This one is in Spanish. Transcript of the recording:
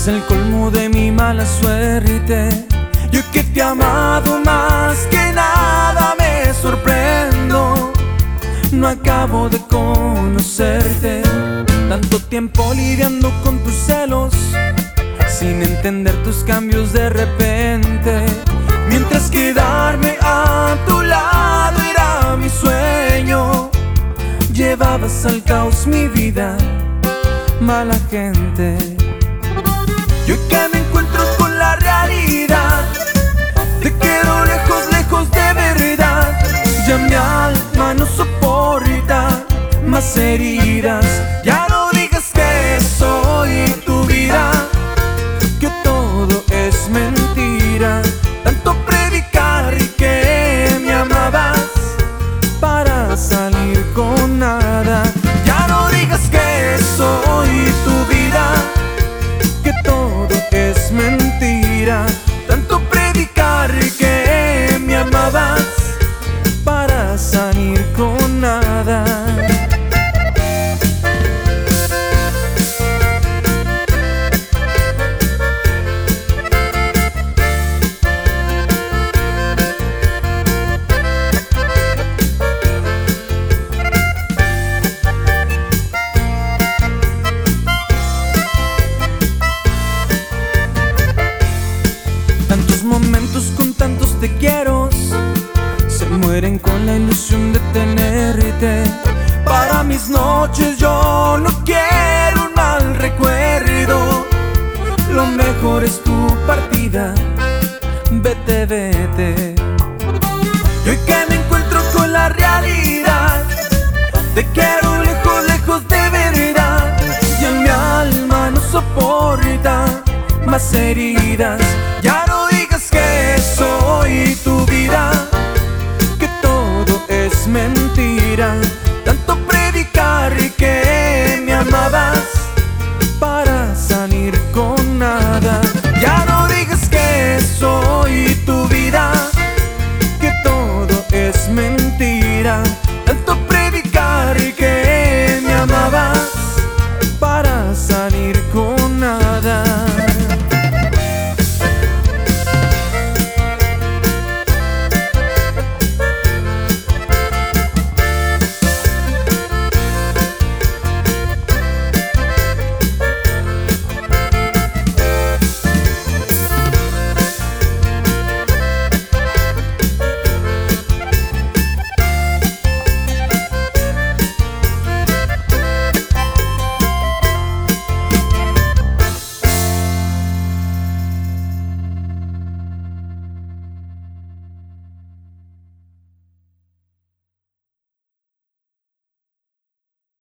es el colmo de mi mala suerte. Yo que te he amado más que nada me sorprendo. No acabo de conocerte. Tanto tiempo lidiando con tus celos, sin entender tus cambios de repente. Mientras quedarme a tu lado era mi sueño, llevabas al caos mi vida, mala gente. Yo que me encuentro con la realidad, te quiero lejos, lejos de verdad. Ya mi alma no soporta más heridas. Ya no digas que soy tu vida, que todo es mentira. Tanto predicar y que me amabas para salir con nada. Ya no digas que soy tu vida, que todo es mentira. Tanto predicar y que me amabas para salir con nada. Tantos momentos con tantos te quiero se mueren con la ilusión de tenerte. Para mis noches yo no quiero un mal recuerdo. Lo mejor es tu partida, vete, vete. Y hoy que me encuentro con la realidad, te quiero lejos, lejos de verdad. Ya mi alma no soporta más heridas. Ya no digas que soy tu vida, que todo es mentira.